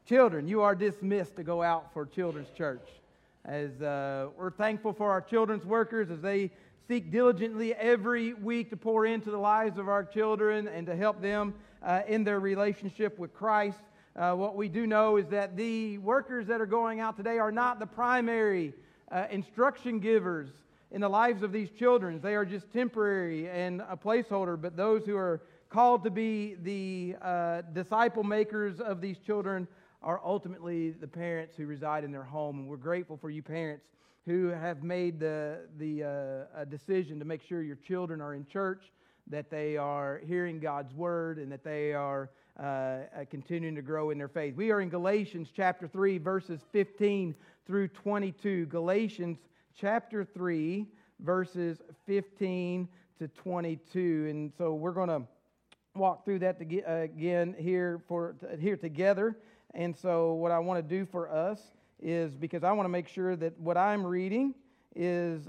Children, you are dismissed to go out for children's church. As we're thankful for our children's workers as they seek diligently every week to pour into the lives of our children and to help them in their relationship with Christ. What we do know is that the workers that are going out today are not the primary instruction givers in the lives of these children. They are just temporary and a placeholder, but those who are called to be the disciple makers of these children are ultimately the parents who reside in their home. And we're grateful for you parents who have made the decision to make sure your children are in church, that they are hearing God's word, and that they are continuing to grow in their faith. We are in Galatians chapter 3, verses 15 through 22. Galatians chapter 3, verses 15 to 22. And so we're going to walk through that again here together. And so what I want to do for us is, because I want to make sure that what I'm reading is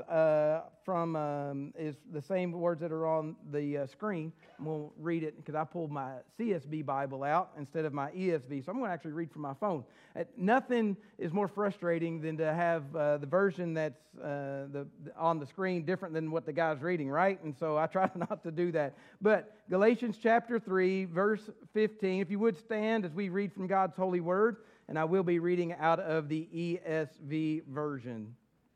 is the same words that are on the screen. We'll read it because I pulled my CSB Bible out instead of my ESV, so I'm going to actually read from my phone. Nothing is more frustrating than to have the version that's on the screen different than what the guy's reading, right? And so I try not to do that. But Galatians chapter 3, verse 15, if you would stand as we read from God's holy word, and I will be reading out of the ESV version.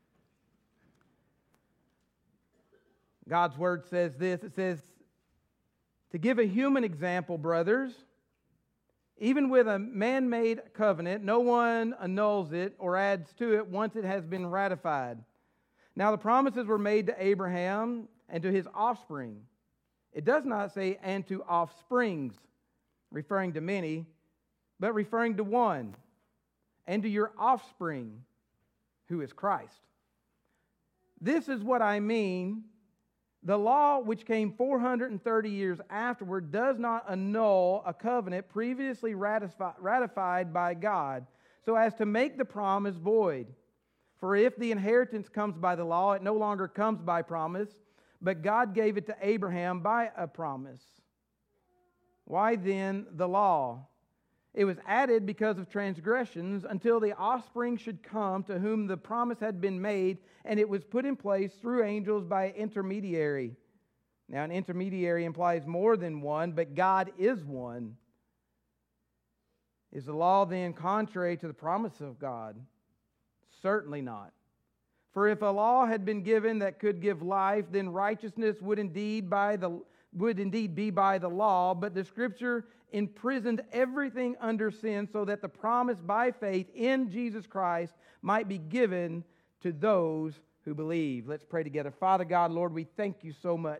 God's word says this. It says, "To give a human example, brothers, even with a man-made covenant, no one annuls it or adds to it once it has been ratified. Now the promises were made to Abraham and to his offspring. It does not say, and to offsprings, referring to many, but referring to one, and to your offspring, who is Christ. This is what I mean. The law, which came 430 years afterward, does not annul a covenant previously ratified by God, so as to make the promise void. For if the inheritance comes by the law, it no longer comes by promise, but God gave it to Abraham by a promise. Why then the law? It was added because of transgressions until the offspring should come to whom the promise had been made, and it was put in place through angels by intermediary. Now, an intermediary implies more than one, but God is one. Is the law then contrary to the promise of God? Certainly not. For if a law had been given that could give life, then righteousness would indeed be by the law, but the Scripture imprisoned everything under sin so that the promise by faith in Jesus Christ might be given to those who believe." Let's pray together. Father God, Lord, we thank you so much,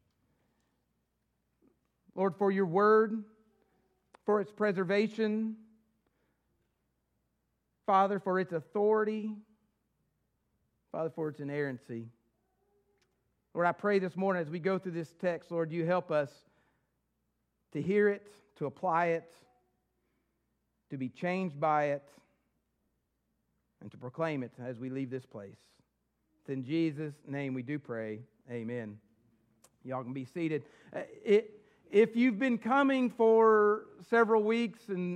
Lord, for your word, for its preservation, Father, for its authority, Father, for its inerrancy. Lord, I pray this morning as we go through this text, Lord, you help us to hear it, to apply it, to be changed by it, and to proclaim it as we leave this place. It's in Jesus' name we do pray. Amen. Y'all can be seated. If you've been coming for several weeks and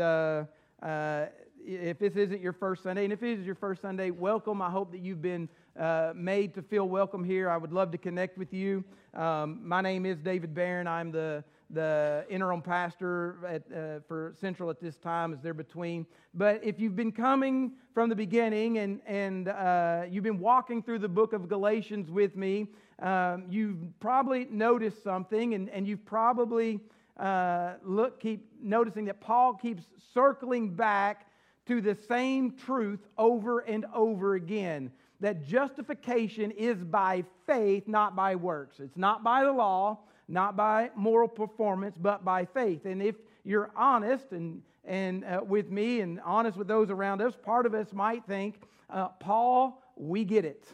if this isn't your first Sunday, and if it is your first Sunday, welcome. I hope that you've been made to feel welcome here. I would love to connect with you. My name is David Barron. I'm the interim pastor for Central at this time, as they're between. But if you've been coming from the beginning and you've been walking through the book of Galatians with me, you've probably noticed something, and you've probably keep noticing that Paul keeps circling back to the same truth over and over again, that justification is by faith, not by works. It's not by the law, not by moral performance, but by faith. And if you're honest and with me and honest with those around us, part of us might think, Paul, we get it.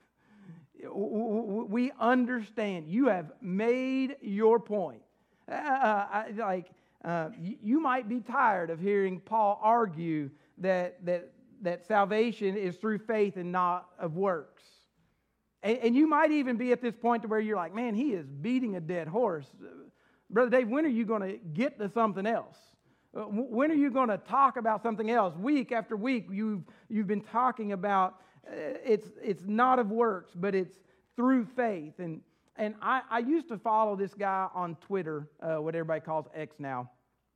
We understand. You have made your point. You might be tired of hearing Paul argue that salvation is through faith and not of works. And you might even be at this point to where you're like, man, he is beating a dead horse. Brother Dave, when are you going to get to something else? When are you going to talk about something else? Week after week, you've been talking about it's not of works, but it's through faith. And I used to follow this guy on Twitter, what everybody calls X now,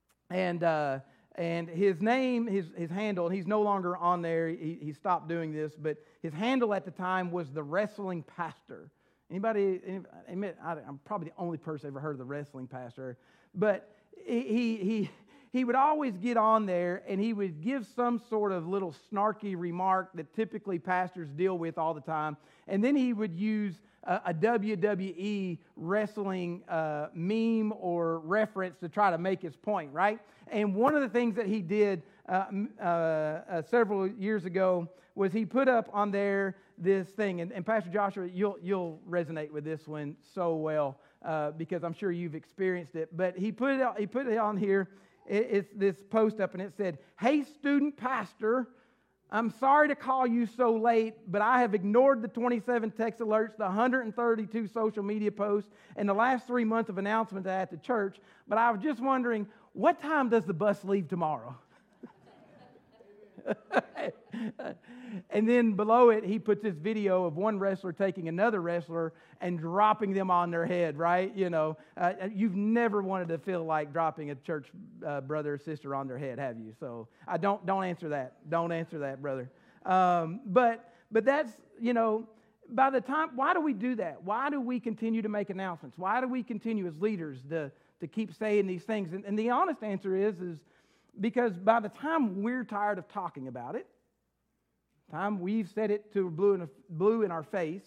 and his name, his handle, and he's no longer on there. He stopped doing this, but his handle at the time was the Wrestling Pastor. Anybody? I'm probably the only person ever heard of the Wrestling Pastor, but he would always get on there and he would give some sort of little snarky remark that typically pastors deal with all the time, and then he would use a WWE wrestling meme or reference to try to make his point, right? And one of the things that he did several years ago was he put up on there this thing, and Pastor Joshua, you'll resonate with this one so well because I'm sure you've experienced it. But he put it on here. It's this post up, and it said, "Hey, student pastor, I'm sorry to call you so late, but I have ignored the 27 text alerts, the 132 social media posts, and the last 3 months of announcements at the church. But I was just wondering, what time does the bus leave tomorrow?" And then below it, he puts this video of one wrestler taking another wrestler and dropping them on their head, right? You know, you've never wanted to feel like dropping a church brother or sister on their head, have you? So don't answer that. Don't answer that, brother. But that's, you know, by the time, why do we do that? Why do we continue to make announcements? Why do we continue as leaders to keep saying these things? And the honest answer is because by the time we're tired of talking about it, time we've said it to blue in our face,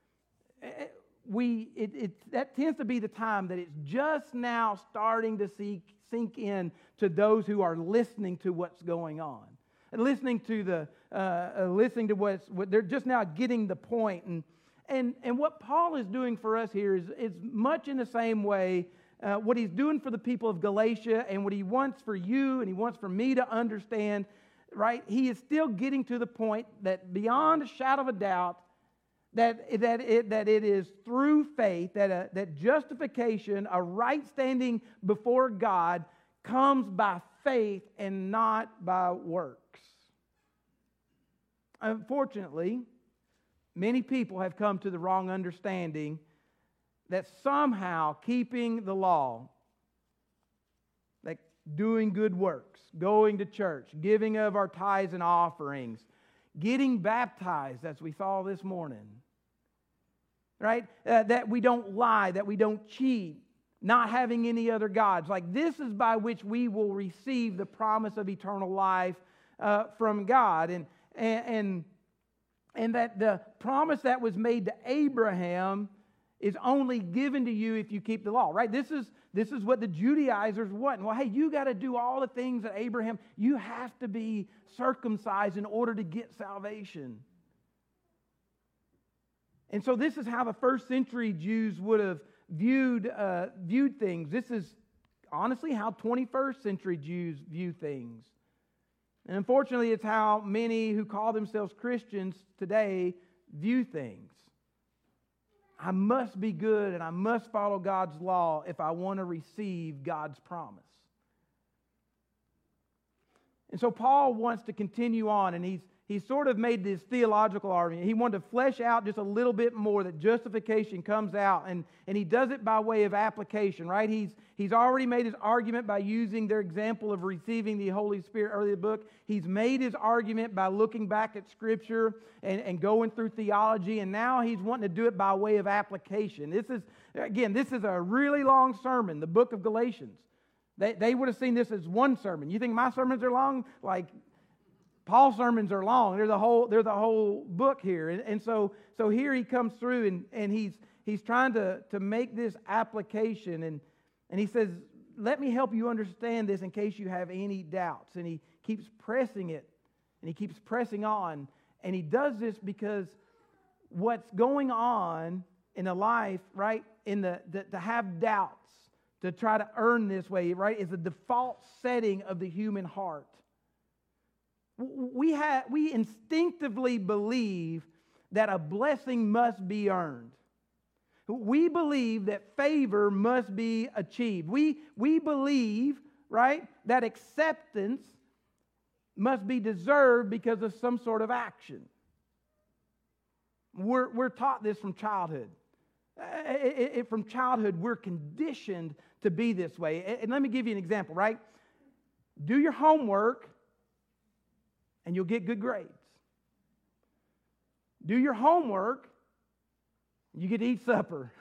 that tends to be the time that it's just now starting to sink in to those who are listening to what's going on, and listening to what they're just now getting the point. And what Paul is doing for us here is much in the same way. What he's doing for the people of Galatia and what he wants for you and he wants for me to understand, right? He is still getting to the point that beyond a shadow of a doubt that it is through faith that justification, a right standing before God, comes by faith and not by works. Unfortunately, many people have come to the wrong understanding that somehow keeping the law, like doing good works, going to church, giving of our tithes and offerings, getting baptized, as we saw this morning, right? That we don't lie, that we don't cheat, not having any other gods. Like this is by which we will receive the promise of eternal life from God. And that the promise that was made to Abraham is only given to you if you keep the law, right? This is what the Judaizers want. Well, hey, you got to do all the things that Abraham, you have to be circumcised in order to get salvation. And so this is how the first century Jews would have viewed things. This is honestly how 21st century Jews view things. And unfortunately, it's how many who call themselves Christians today view things. I must be good and I must follow God's law if I want to receive God's promise. And so Paul wants to continue on, and he's sort of made this theological argument. He wanted to flesh out just a little bit more that justification comes out, and he does it by way of application, right? He's already made his argument by using their example of receiving the Holy Spirit early in the book. He's made his argument by looking back at Scripture and going through theology, and now he's wanting to do it by way of application. This is a really long sermon, the book of Galatians. They would have seen this as one sermon. You think my sermons are long? Like, Paul's sermons are long. They're the whole book here. And so here he comes through and he's trying to make this application, and he says, let me help you understand this in case you have any doubts. And he keeps pressing it, and he keeps pressing on. And he does this because what's going on in a life, right, to have doubts, to try to earn this way, right, is the default setting of the human heart. We instinctively believe that a blessing must be earned. We believe that favor must be achieved. We believe right? That acceptance must be deserved because of some sort of action. We're taught this from childhood. From childhood, we're conditioned to be this way. And let me give you an example, right? Do your homework and you'll get good grades. Do your homework, you get to eat supper.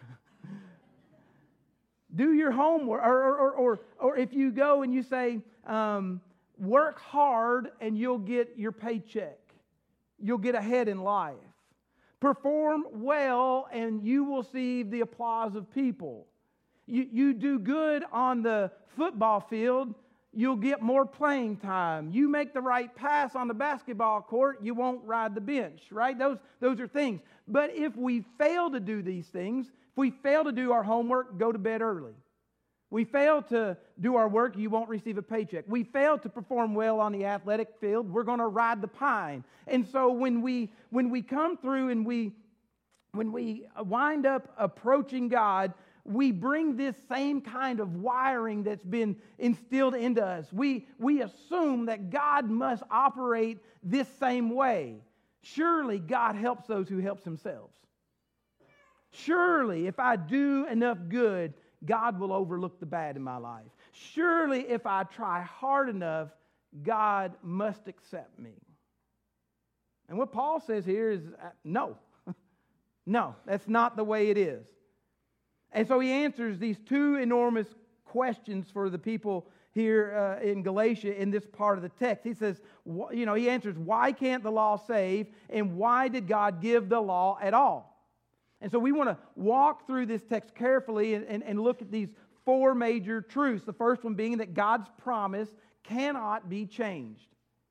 Do your homework, or if you go and you say, work hard and you'll get your paycheck. You'll get ahead in life. Perform well and you will see the applause of people. You do good on the football field, you'll get more playing time. You make the right pass on the basketball court, you won't ride the bench, right? Those are things. But if we fail to do these things, if we fail to do our homework, go to bed early. We fail to do our work, you won't receive a paycheck. We fail to perform well on the athletic field, we're going to ride the pine. And so when we come through and when we wind up approaching God, we bring this same kind of wiring that's been instilled into us. We assume that God must operate this same way. Surely God helps those who help themselves. Surely if I do enough good, God will overlook the bad in my life. Surely if I try hard enough, God must accept me. And what Paul says here is, no. No, that's not the way it is. And so he answers these two enormous questions for the people here in Galatia in this part of the text. He says, he answers, why can't the law save? And why did God give the law at all? And so we want to walk through this text carefully and look at these four major truths. The first one being that God's promise cannot be changed.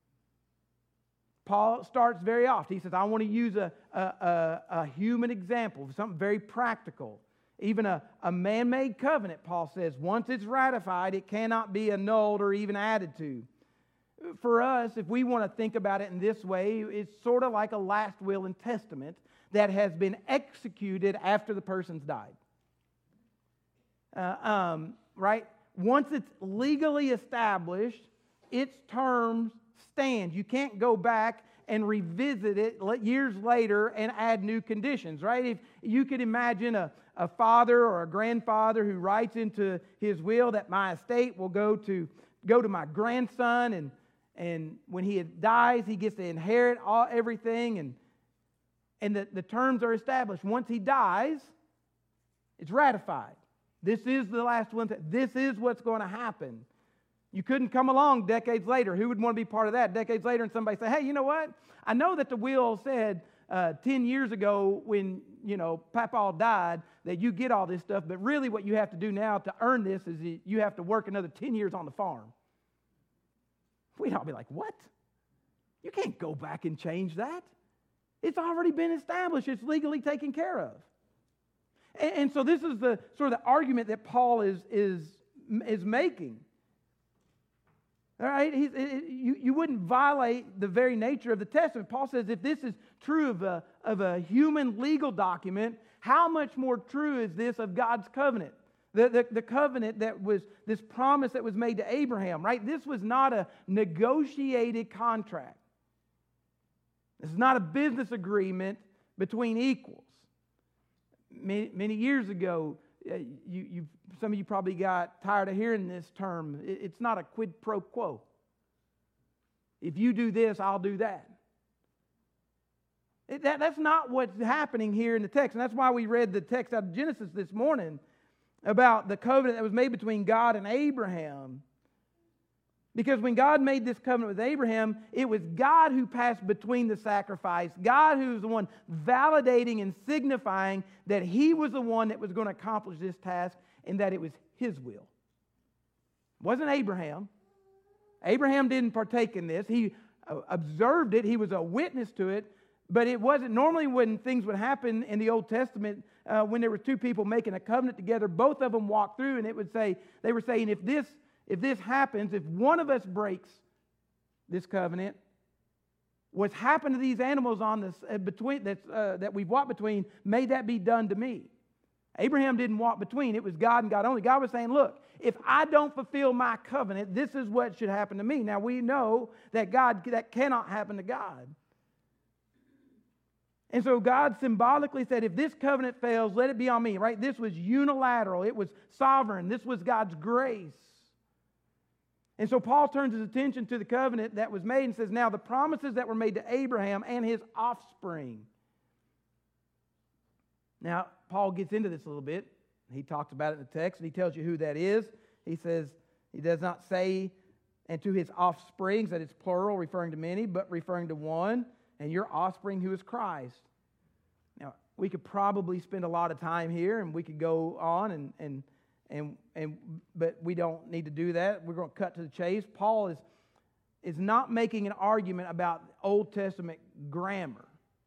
Paul starts very often. He says, I want to use a human example, something very practical. Even a man-made covenant, Paul says, once it's ratified, it cannot be annulled or even added to. For us, if we want to think about it in this way, it's sort of like a last will and testament that has been executed after the person's died. Right? Once it's legally established, its terms stand. You can't go back and revisit it years later and add new conditions, right? If you could imagine a father or a grandfather who writes into his will that my estate will go to my grandson, and when he dies, he gets to inherit everything, and the terms are established. Once he dies, it's ratified. This is the last one. This is what's going to happen. You couldn't come along decades later. Who would want to be part of that? Decades later, and somebody say, hey, you know what? I know that the will said 10 years ago when, Papa died that you get all this stuff, but really what you have to do now to earn this is you have to work another 10 years on the farm. We'd all be like, what? You can't go back and change that. It's already been established. It's legally taken care of. And so this is the sort of the argument that Paul is making. All right, you wouldn't violate the very nature of the testament. Paul says if this is true of a human legal document, how much more true is this of God's covenant? The covenant that was this promise that was made to Abraham, right? This was not a negotiated contract. This is not a business agreement between equals. Many years ago, some of you probably got tired of hearing this term. It's not a quid pro quo. If you do this, I'll do that. That's not what's happening here in the text. And that's why we read the text out of Genesis this morning about the covenant that was made between God and Abraham. Because when God made this covenant with Abraham, it was God who passed between the sacrifice. God who was the one validating and signifying that He was the one that was going to accomplish this task and that it was His will. It wasn't Abraham. Abraham didn't partake in this. He observed it. He was a witness to it. But it wasn't normally when things would happen in the Old Testament, when there were two people making a covenant together, both of them walked through and it would say, they were saying, if this happens, if one of us breaks this covenant, what's happened to these animals on this that we've walked between, may that be done to me. Abraham didn't walk between. It was God and God only. God was saying, look, if I don't fulfill my covenant, this is what should happen to me. Now we know that that cannot happen to God. And so God symbolically said, if this covenant fails, let it be on me, right? This was unilateral. It was sovereign. This was God's grace. And so Paul turns his attention to the covenant that was made and says, now the promises that were made to Abraham and his offspring. Now, Paul gets into this a little bit. He talks about it in the text, and he tells you who that is. He says, he does not say, and to his offsprings, that it's plural, referring to many, but referring to one, and your offspring who is Christ. Now, we could probably spend a lot of time here, and we could go on, but we don't need to do that. We're going to cut to the chase. Paul is not making an argument about Old Testament grammar,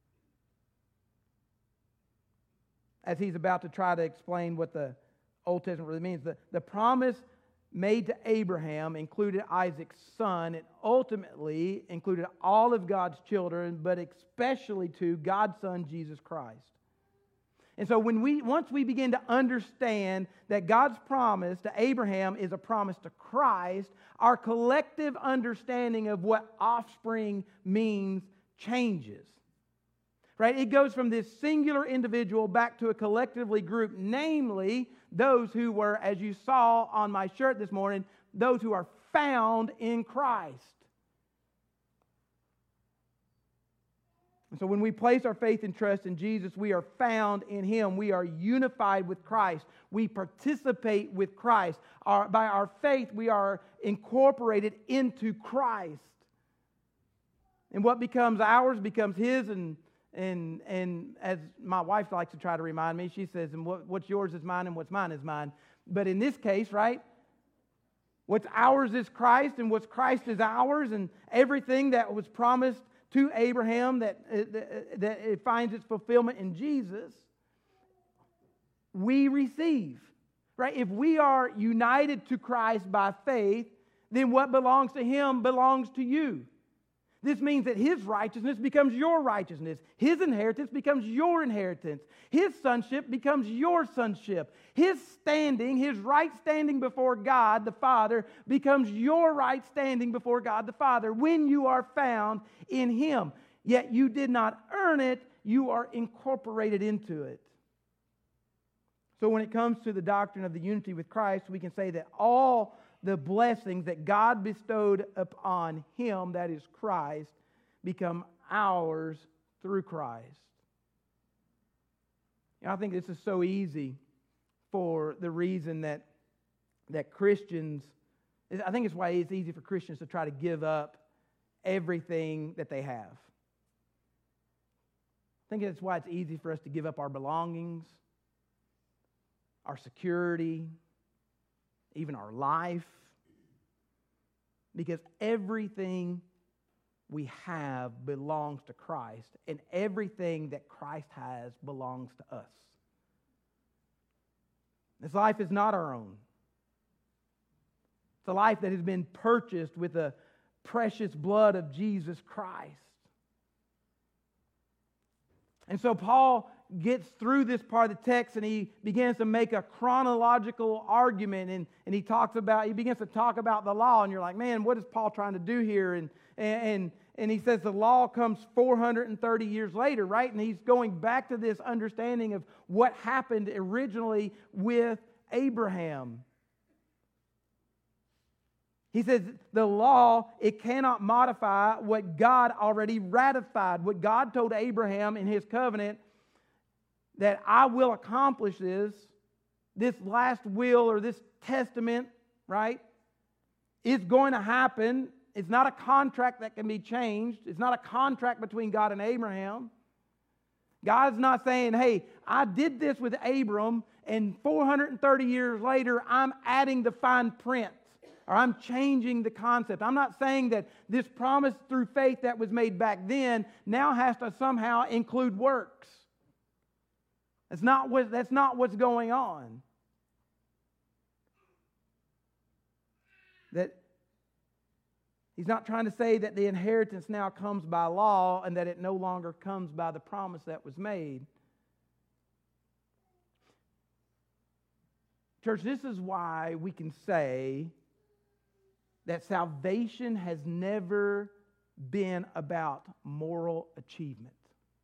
as he's about to try to explain what the Old Testament really means. The promise made to Abraham included Isaac's son. It ultimately included all of God's children, but especially to God's Son, Jesus Christ. And so once we begin to understand that God's promise to Abraham is a promise to Christ, our collective understanding of what offspring means changes. Right? It goes from this singular individual back to a collectively group, namely those who were, as you saw on my shirt this morning, those who are found in Christ. And so when we place our faith and trust in Jesus, we are found in Him. We are unified with Christ. We participate with Christ. By our faith, we are incorporated into Christ. And what becomes ours becomes His, and as my wife likes to try to remind me, she says, and what's yours is mine, and what's mine is mine. But in this case, right, what's ours is Christ, and what's Christ is ours, and everything that was promised to Abraham that it finds its fulfillment in Jesus, we receive. Right? If we are united to Christ by faith, then what belongs to Him belongs to you. This means that His righteousness becomes your righteousness. His inheritance becomes your inheritance. His sonship becomes your sonship. His standing, His right standing before God the Father becomes your right standing before God the Father when you are found in Him. Yet you did not earn it, you are incorporated into it. So when it comes to the doctrine of the unity with Christ, we can say that all the blessings that God bestowed upon Him, that is Christ, become ours through Christ. I think this is so easy for the reason that Christians, I think it's why it's easy for Christians to try to give up everything that they have. I think that's why it's easy for us to give up our belongings, our security, even our life, because everything we have belongs to Christ, and everything that Christ has belongs to us. This life is not our own. It's a life that has been purchased with the precious blood of Jesus Christ. And so Paul gets through this part of the text, and he begins to make a chronological argument, and he begins to talk about the law, and you're like, man, what is Paul trying to do here? And he says the law comes 430 years later, right? And he's going back to this understanding of what happened originally with Abraham. He says the law, it cannot modify what God already ratified, what God told Abraham in His covenant, that I will accomplish this last will or this testament, right, is going to happen. It's not a contract that can be changed. It's not a contract between God and Abraham. God's not saying, hey, I did this with Abram, and 430 years later, I'm adding the fine print, or I'm changing the concept. I'm not saying that this promise through faith that was made back then now has to somehow include works. That's not what's going on. That He's not trying to say that the inheritance now comes by law and that it no longer comes by the promise that was made. Church, this is why we can say that salvation has never been about moral achievement.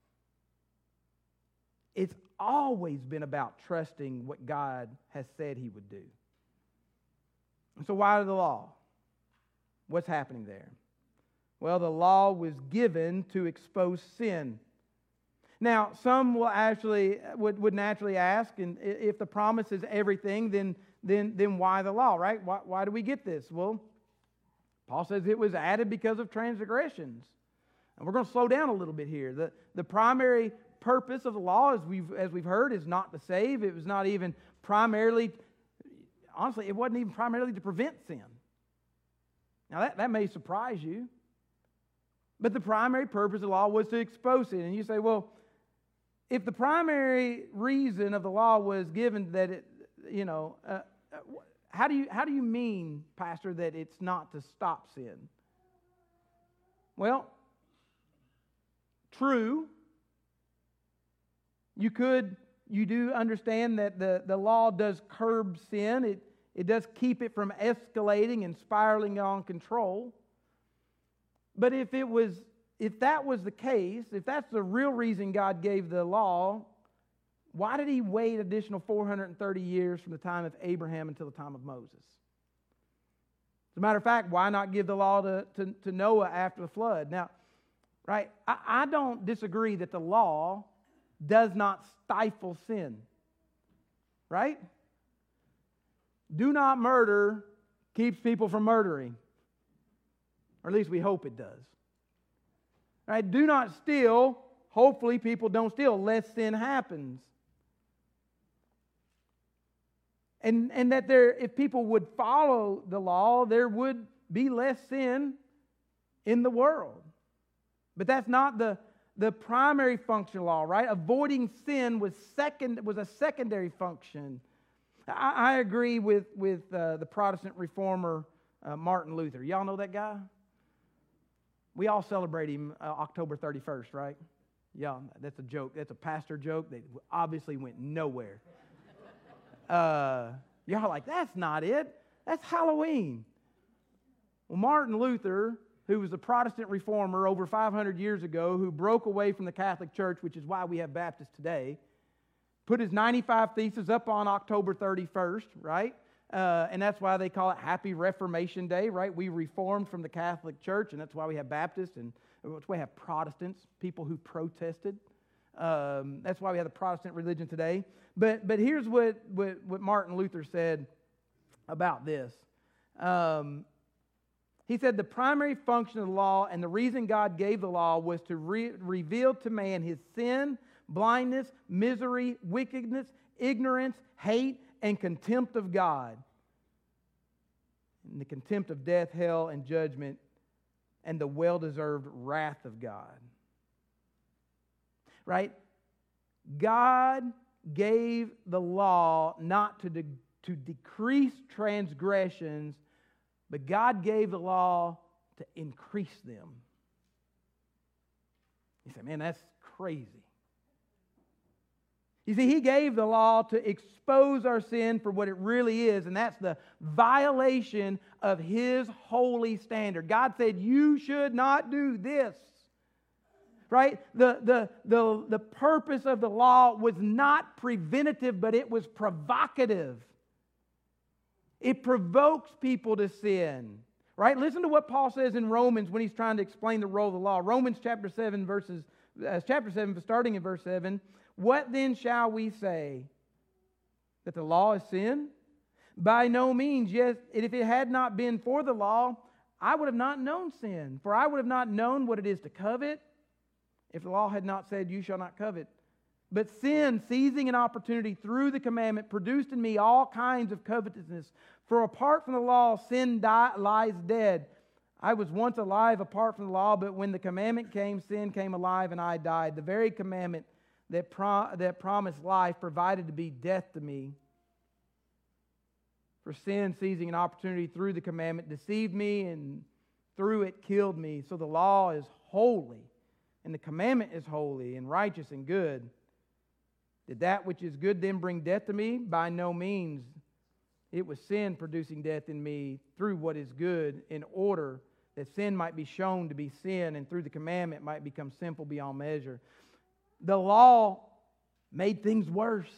It's always been about trusting what God has said He would do. And so why the law? What's happening there? Well, the law was given to expose sin. Now, some will actually would naturally ask, and if the promise is everything, then why the law, right? Why do we get this? Well, Paul says it was added because of transgressions. And we're going to slow down a little bit here. The primary purpose of the law, as we've heard, is not to save. It was not even primarily, honestly, it wasn't even primarily to prevent sin. Now, that may surprise you. But the primary purpose of the law was to expose sin. And you say, well, if the primary reason of the law was given that it, how do you mean, Pastor, that it's not to stop sin? Well, true. You do understand that the law does curb sin. It does keep it from escalating and spiraling on control. But if that was the case, if that's the real reason God gave the law, why did He wait additional 430 years from the time of Abraham until the time of Moses? As a matter of fact, why not give the law to Noah after the flood? Now, right, I don't disagree that the law does not stifle sin. Right? Do not murder keeps people from murdering. Or at least we hope it does. Right? Do not steal. Hopefully people don't steal, lest sin happens. And that if people would follow the law, there would be less sin in the world. But that's not the primary function of law, right? Avoiding sin was a secondary function. I agree with the Protestant reformer Martin Luther. Y'all know that guy? We all celebrate him October 31st, right? Yeah, that's a joke. That's a pastor joke that obviously went nowhere. Y'all are like, that's not it. That's Halloween. Well, Martin Luther, who was a Protestant reformer over 500 years ago, who broke away from the Catholic Church, which is why we have Baptists today, put his 95 Theses up on October 31st, right? And that's why they call it Happy Reformation Day, right? We reformed from the Catholic Church, and that's why we have Baptists, and that's why we have Protestants, people who protested. That's why we have the Protestant religion today. But here's what Martin Luther said about this. He said the primary function of the law and the reason God gave the law was to reveal to man his sin, blindness, misery, wickedness, ignorance, hate, and contempt of God. And the contempt of death, hell, and judgment, and the well-deserved wrath of God. Right? God gave the law not to decrease transgressions, but God gave the law to increase them. You say, man, that's crazy. You see, He gave the law to expose our sin for what it really is, and that's the violation of His holy standard. God said, you should not do this. Right? The purpose of the law was not preventative, but it was provocative. It provokes people to sin. Right? Listen to what Paul says in Romans when he's trying to explain the role of the law. Romans chapter 7, starting in verse 7. What then shall we say? That the law is sin? By no means. Yes, if it had not been for the law, I would have not known sin. For I would have not known what it is to covet, if the law had not said, you shall not covet. But sin, seizing an opportunity through the commandment, produced in me all kinds of covetousness. For apart from the law, sin lies dead. I was once alive apart from the law, but when the commandment came, sin came alive and I died. The very commandment that promised life provided to be death to me. For sin, seizing an opportunity through the commandment, deceived me, and through it killed me. So the law is holy, and the commandment is holy and righteous and good. Did that which is good then bring death to me? By no means. It was sin producing death in me through what is good, in order that sin might be shown to be sin, and through the commandment might become sinful beyond measure. The law made things worse.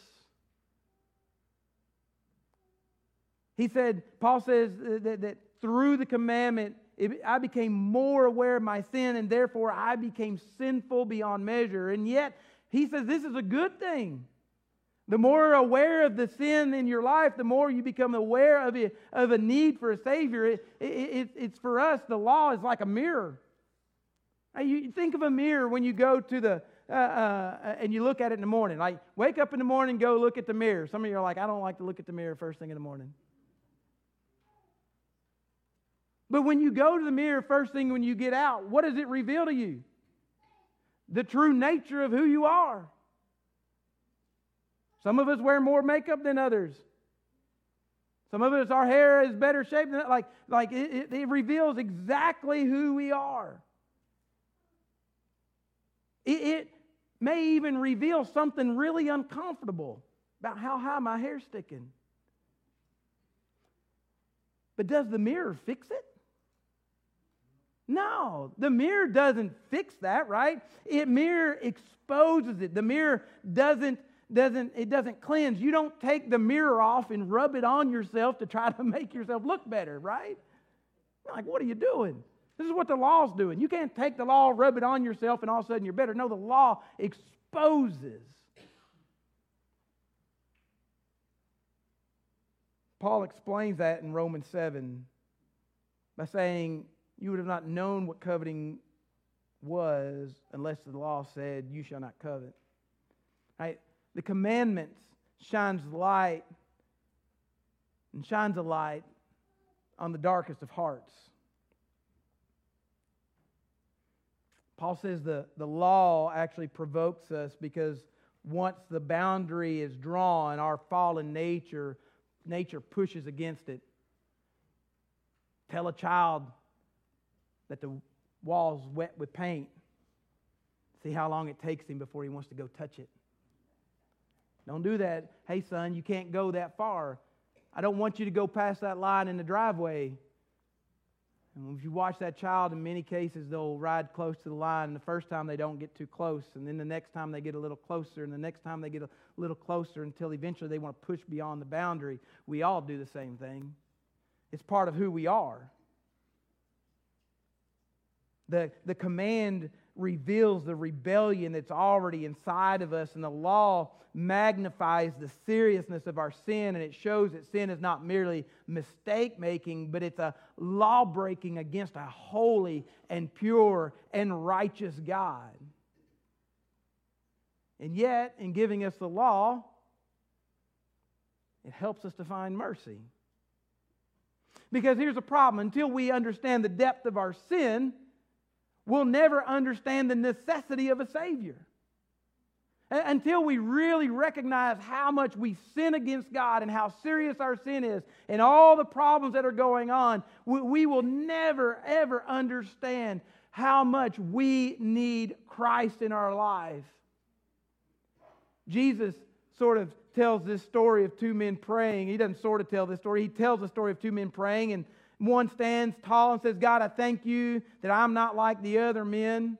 Paul says that through the commandment, I became more aware of my sin, and therefore I became sinful beyond measure. And yet, he says this is a good thing. The more aware of the sin in your life, the more you become aware of a need for a Savior. It's for us, the law is like a mirror. You think of a mirror when you go to the, and you look at it in the morning. Like, wake up in the morning, go look at the mirror. Some of you are like, I don't like to look at the mirror first thing in the morning. But when you go to the mirror first thing when you get out, what does it reveal to you? The true nature of who you are. Some of us wear more makeup than others. Some of us, our hair is better shaped than that. It reveals exactly who we are. It may even reveal something really uncomfortable about how high my hair's sticking. But does the mirror fix it? No, the mirror doesn't fix that, right? Mirror exposes it. The mirror doesn't cleanse. You don't take the mirror off and rub it on yourself to try to make yourself look better, right? Like, what are you doing? This is what the law's doing. You can't take the law, rub it on yourself, and all of a sudden you're better. No, the law exposes. Paul explains that in Romans 7 by saying, you would have not known what coveting was unless the law said, you shall not covet. Right? The commandments shines a light on the darkest of hearts. Paul says the law actually provokes us because once the boundary is drawn, our fallen nature pushes against it. Tell a child that the wall's wet with paint. See how long it takes him before he wants to go touch it. Don't do that. Hey, son, you can't go that far. I don't want you to go past that line in the driveway. And if you watch that child, in many cases, they'll ride close to the line. The first time they don't get too close, and then the next time they get a little closer, and the next time they get a little closer until eventually they want to push beyond the boundary. We all do the same thing. It's part of who we are. The command reveals the rebellion that's already inside of us, and the law magnifies the seriousness of our sin, and it shows that sin is not merely mistake-making, but it's a law-breaking against a holy and pure and righteous God. And yet, in giving us the law, it helps us to find mercy. Because here's the problem. Until we understand the depth of our sin, we'll never understand the necessity of a Savior. Until we really recognize how much we sin against God and how serious our sin is and all the problems that are going on, we will never, ever understand how much we need Christ in our life. Jesus sort of tells this story of two men praying. He doesn't sort of tell this story. He tells the story of two men praying, and one stands tall and says, God, I thank you that I'm not like the other men.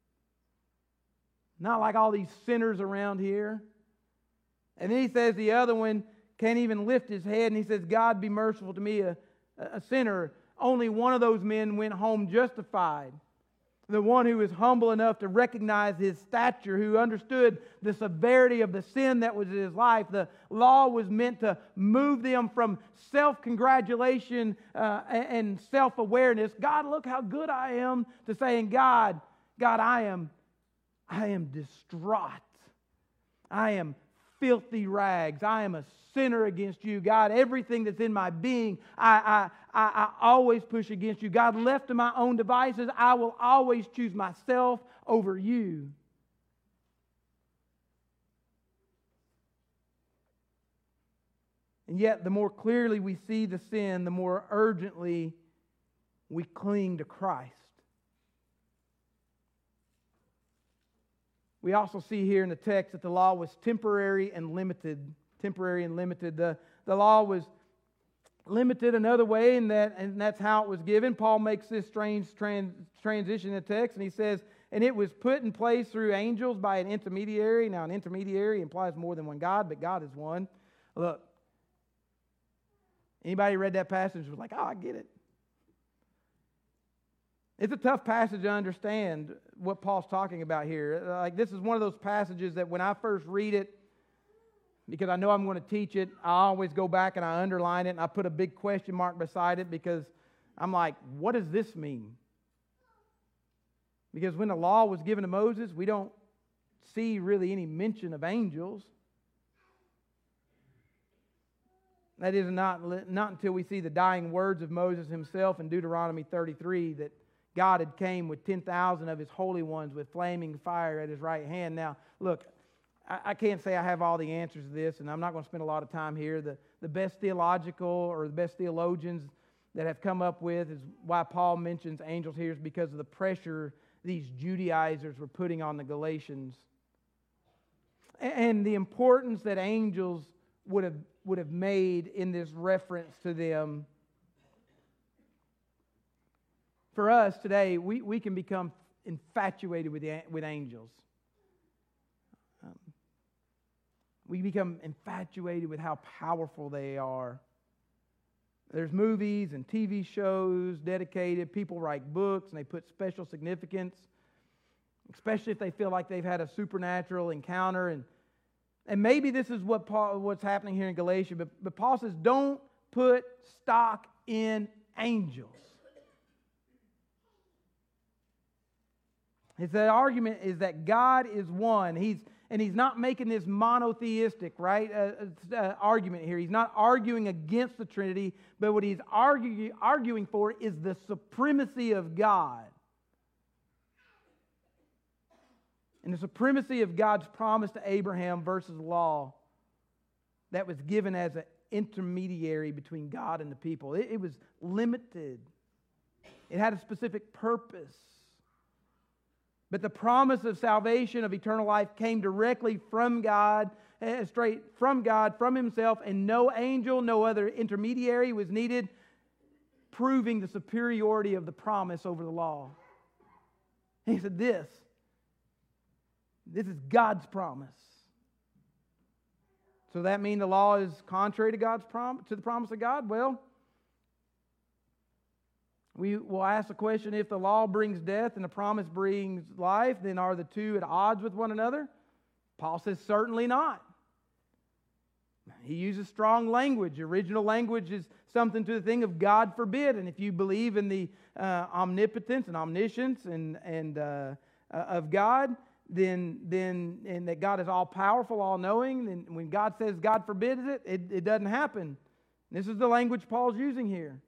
Not like all these sinners around here. And then he says the other one can't even lift his head, and he says, God, be merciful to me, a sinner. Only one of those men went home justified. The one who was humble enough to recognize his stature, who understood the severity of the sin that was in his life. The law was meant to move them from self-congratulation and self-awareness. God, look how good I am, to saying, God, I am distraught. I am filthy rags. I am a sinner against you. God, everything that's in my being, I always push against you. God, left to my own devices, I will always choose myself over you. And yet, the more clearly we see the sin, the more urgently we cling to Christ. We also see here in the text that the law was temporary and limited. Temporary and limited. The law was limited another way, and that's how it was given. Paul makes this strange transition in the text, and he says, and it was put in place through angels by an intermediary. Now, an intermediary implies more than one God, but God is one. Look, anybody read that passage and was like, oh, I get it. It's a tough passage to understand what Paul's talking about here. Like, this is one of those passages that when I first read it, because I know I'm going to teach it, I always go back and I underline it and I put a big question mark beside it because I'm like, what does this mean? Because when the law was given to Moses, we don't see really any mention of angels. That is not until we see the dying words of Moses himself in Deuteronomy 33 that God had came with 10,000 of His holy ones with flaming fire at His right hand. Now, look, I can't say I have all the answers to this, and I'm not going to spend a lot of time here. The best theological or the best theologians that have come up with is why Paul mentions angels here is because of the pressure these Judaizers were putting on the Galatians. And the importance that angels would have made in this reference to them. For us today, we can become infatuated with angels. We become infatuated with how powerful they are. There's movies and TV shows dedicated. People write books and they put special significance, especially if they feel like they've had a supernatural encounter. And maybe this is what's happening here in Galatia, but Paul says, don't put stock in angels. The argument is that God is one. He's not making this monotheistic, right, argument here. He's not arguing against the Trinity, but what he's arguing for is the supremacy of God. And the supremacy of God's promise to Abraham versus law that was given as an intermediary between God and the people. It was limited. It had a specific purpose. But the promise of salvation, of eternal life, came directly from God, straight from God, from Himself, and no angel, no other intermediary was needed, proving the superiority of the promise over the law. And he said, this is God's promise. So that mean the law is contrary to God's to the promise of God? Well, we will ask the question, if the law brings death and the promise brings life, then are the two at odds with one another? Paul says certainly not. He uses strong language. Original language is something to the thing of God forbid. And if you believe in the omnipotence and omniscience and of God, then and that God is all powerful, all knowing, then when God says God forbids it, it doesn't happen. This is the language Paul's using here.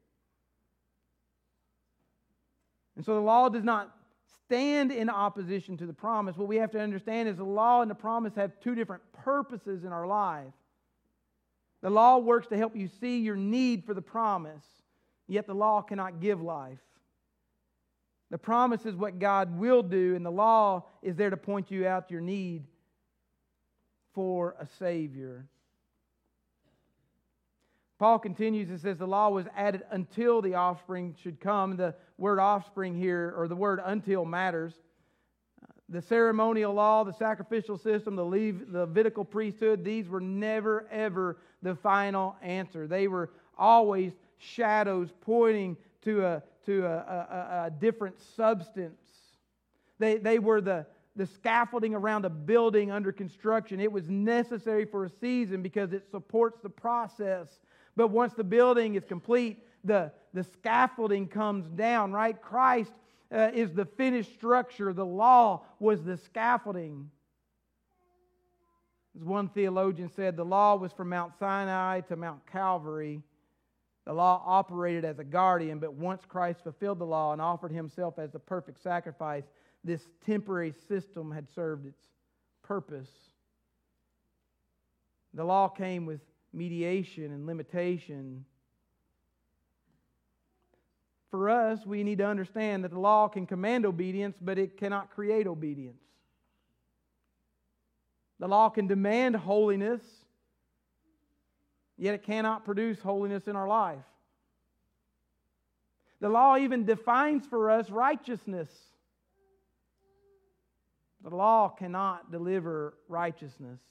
And so the law does not stand in opposition to the promise. What we have to understand is the law and the promise have two different purposes in our life. The law works to help you see your need for the promise, yet the law cannot give life. The promise is what God will do, and the law is there to point you out your need for a Savior. Paul continues and says the law was added until the offspring should come. The word offspring here, or the word until, matters. The ceremonial law, the sacrificial system, the Levitical priesthood, these were never, ever the final answer. They were always shadows pointing to a different substance. They were the scaffolding around a building under construction. It was necessary for a season because it supports the process. But once the building is complete, the scaffolding comes down, right? Christ is the finished structure. The law was the scaffolding. As one theologian said, the law was from Mount Sinai to Mount Calvary. The law operated as a guardian, but once Christ fulfilled the law and offered Himself as the perfect sacrifice, this temporary system had served its purpose. The law came with mediation and limitation. For us, we need to understand that the law can command obedience, but it cannot create obedience. The law can demand holiness. yet it cannot produce holiness in our life. The law even defines for us righteousness. The law cannot deliver righteousness.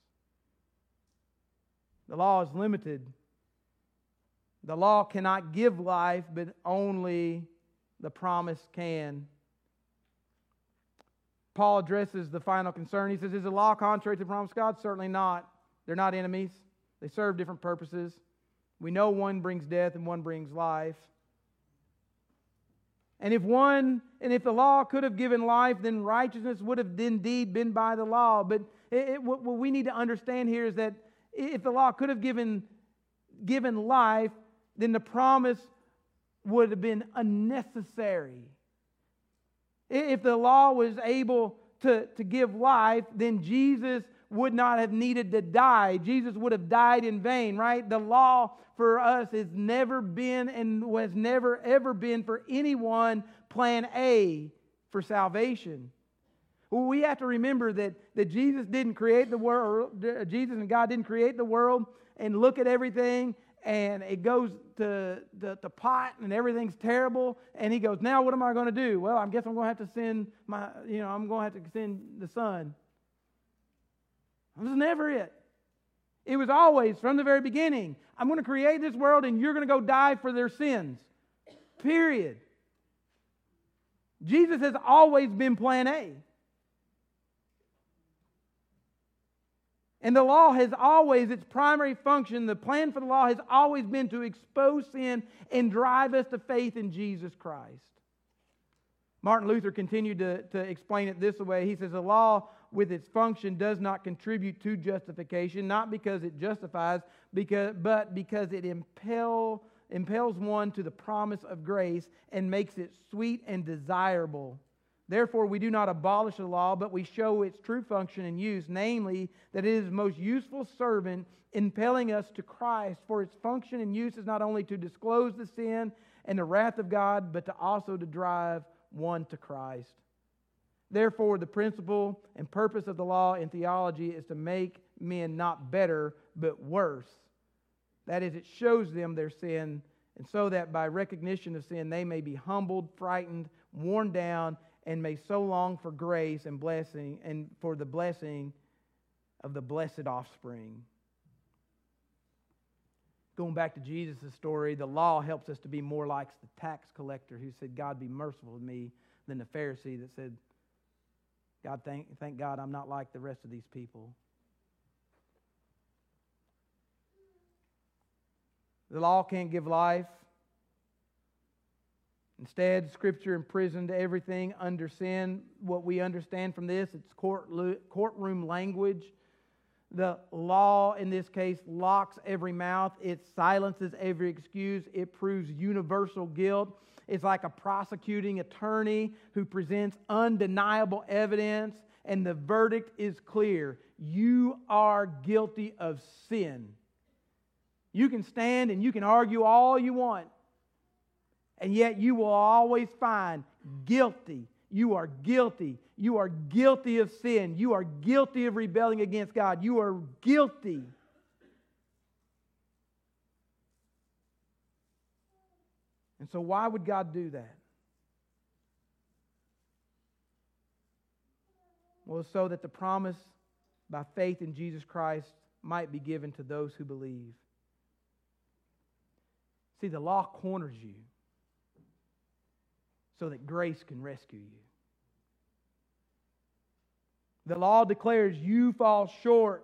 The law is limited. The law cannot give life, but only the promise can. Paul addresses the final concern. He says, is the law contrary to the promise of God? Certainly not. They're not enemies. They serve different purposes. We know one brings death and one brings life. And if the law could have given life, then righteousness would have indeed been by the law. But what we need to understand here is that if the law could have given life, then the promise would have been unnecessary. If the law was able to give life, then Jesus would not have needed to die. Jesus would have died in vain, right? The law for us has never been and was never ever been for anyone plan A for salvation. Well, we have to remember that Jesus didn't create the world. Jesus and God didn't create the world and look at everything and it goes to pot and everything's terrible. And He goes, now what am I going to do? Well, I guess I'm going to have to send I'm going to have to send the Son. That was never it. It was always, from the very beginning, I'm going to create this world and you're going to go die for their sins. Period. Jesus has always been plan A. And the law has always, its primary function, the plan for the law has always been to expose sin and drive us to faith in Jesus Christ. Martin Luther continued to explain it this way. He says, the law with its function does not contribute to justification, not because it justifies, but because it impels one to the promise of grace and makes it sweet and desirable. Therefore, we do not abolish the law, but we show its true function and use, namely, that it is a most useful servant impelling us to Christ, for its function and use is not only to disclose the sin and the wrath of God, but also to drive one to Christ. Therefore, the principle and purpose of the law in theology is to make men not better, but worse. That is, it shows them their sin, and so that by recognition of sin, they may be humbled, frightened, worn down, and may so long for grace and blessing, and for the blessing of the blessed offspring. Going back to Jesus' story, the law helps us to be more like the tax collector who said, God, be merciful to me, than the Pharisee that said, God, thank God I'm not like the rest of these people. The law can't give life. Instead, Scripture imprisoned everything under sin. What we understand from this, it's courtroom language. The law, in this case, locks every mouth. It silences every excuse. It proves universal guilt. It's like a prosecuting attorney who presents undeniable evidence, and the verdict is clear. You are guilty of sin. You can stand and you can argue all you want, and yet you will always find guilty. You are guilty. You are guilty of sin. You are guilty of rebelling against God. You are guilty. And so why would God do that? Well, so that the promise by faith in Jesus Christ might be given to those who believe. See, the law corners you so that grace can rescue you. The law declares you fall short,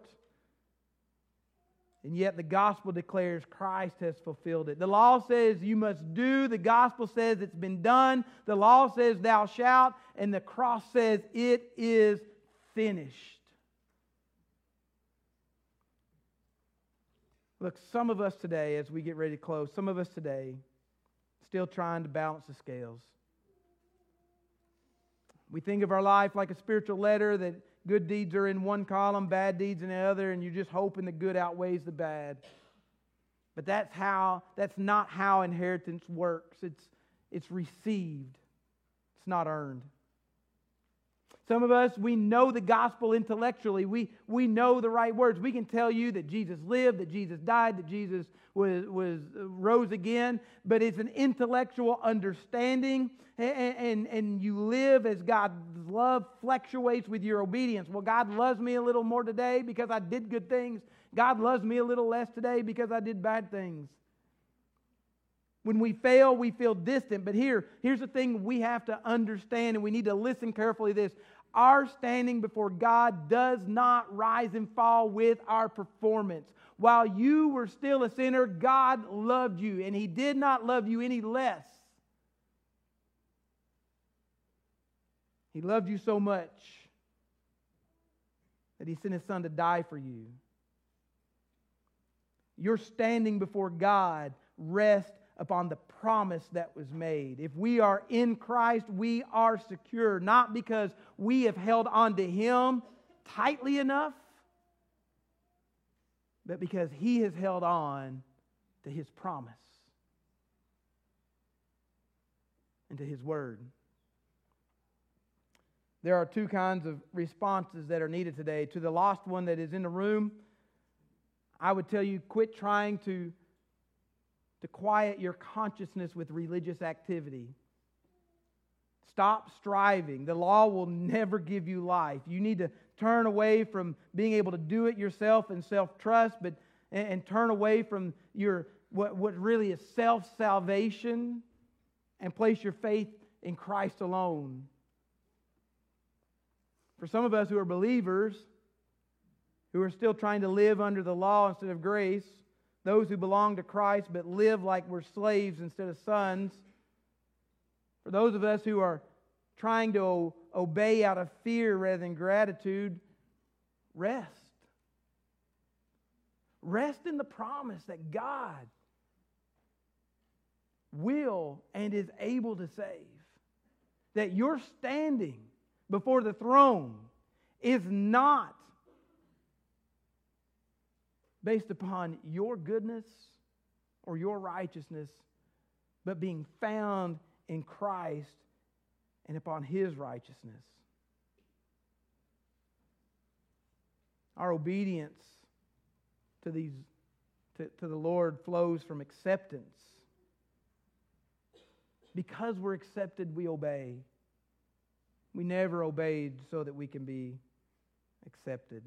and yet the gospel declares Christ has fulfilled it. The law says you must do. The gospel says it's been done. The law says thou shalt, and the cross says it is finished. Look, some of us today, as we get ready to close, some of us today still trying to balance the scales. We think of our life like a spiritual letter, that good deeds are in one column, bad deeds in the other, and you're just hoping the good outweighs the bad. But that's not how inheritance works. It's received. It's not earned. Some of us, we know the gospel intellectually. We know the right words. We can tell you that Jesus lived, that Jesus died, that Jesus rose again. But it's an intellectual understanding, and you live as God's love fluctuates with your obedience. Well, God loves me a little more today because I did good things. God loves me a little less today because I did bad things. When we fail, we feel distant. But here's the thing we have to understand, and we need to listen carefully to this. Our standing before God does not rise and fall with our performance. While you were still a sinner, God loved you, and He did not love you any less. He loved you so much that He sent His Son to die for you. Your standing before God rests upon the promise that was made. If we are in Christ, we are secure, not because we have held on to Him tightly enough, but because He has held on to His promise and to His Word. There are two kinds of responses that are needed today. To the lost one that is in the room, I would tell you, quit trying to quiet your consciousness with religious activity. Stop striving. The law will never give you life. You need to turn away from being able to do it yourself and self-trust, and turn away from your what really is self-salvation and place your faith in Christ alone. For some of us who are believers, who are still trying to live under the law instead of grace, those who belong to Christ but live like we're slaves instead of sons, for those of us who are trying to obey out of fear rather than gratitude, rest. Rest in the promise that God will and is able to save. That your standing before the throne is not based upon your goodness or your righteousness, but being found in Christ and upon His righteousness. Our obedience to the Lord flows from acceptance. Because we're accepted, we obey. We never obeyed so that we can be accepted.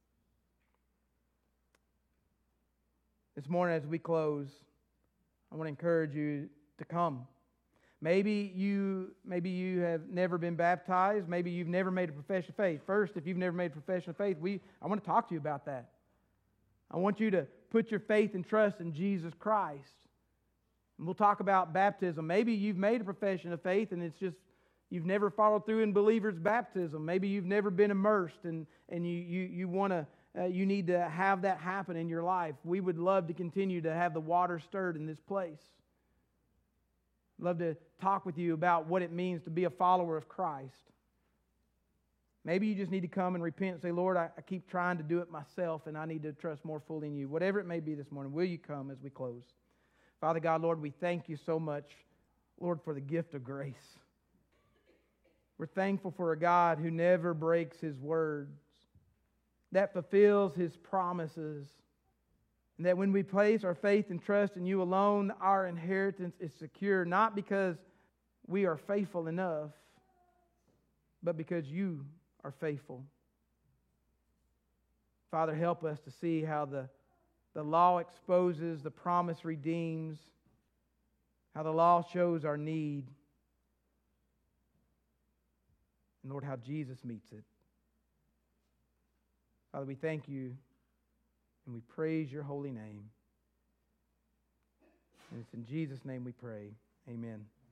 This morning as we close, I want to encourage you to come. Maybe you have never been baptized. Maybe you've never made a profession of faith. First, if you've never made a profession of faith, I want to talk to you about that. I want you to put your faith and trust in Jesus Christ. And we'll talk about baptism. Maybe you've made a profession of faith and it's just you've never followed through in believer's baptism. Maybe you've never been immersed and you need to have that happen in your life. We would love to continue to have the water stirred in this place. Love to talk with you about what it means to be a follower of Christ. Maybe you just need to come and repent and say, Lord, I keep trying to do it myself and I need to trust more fully in you. Whatever it may be this morning, will you come as we close? Father God, Lord, we thank you so much, Lord, for the gift of grace. We're thankful for a God who never breaks His words, that fulfills His promises, and that when we place our faith and trust in you alone, our inheritance is secure, not because we are faithful enough, but because you are faithful. Father, help us to see how the law exposes, the promise redeems, how the law shows our need, and Lord, how Jesus meets it. Father, we thank you and we praise your holy name. And it's in Jesus' name we pray. Amen.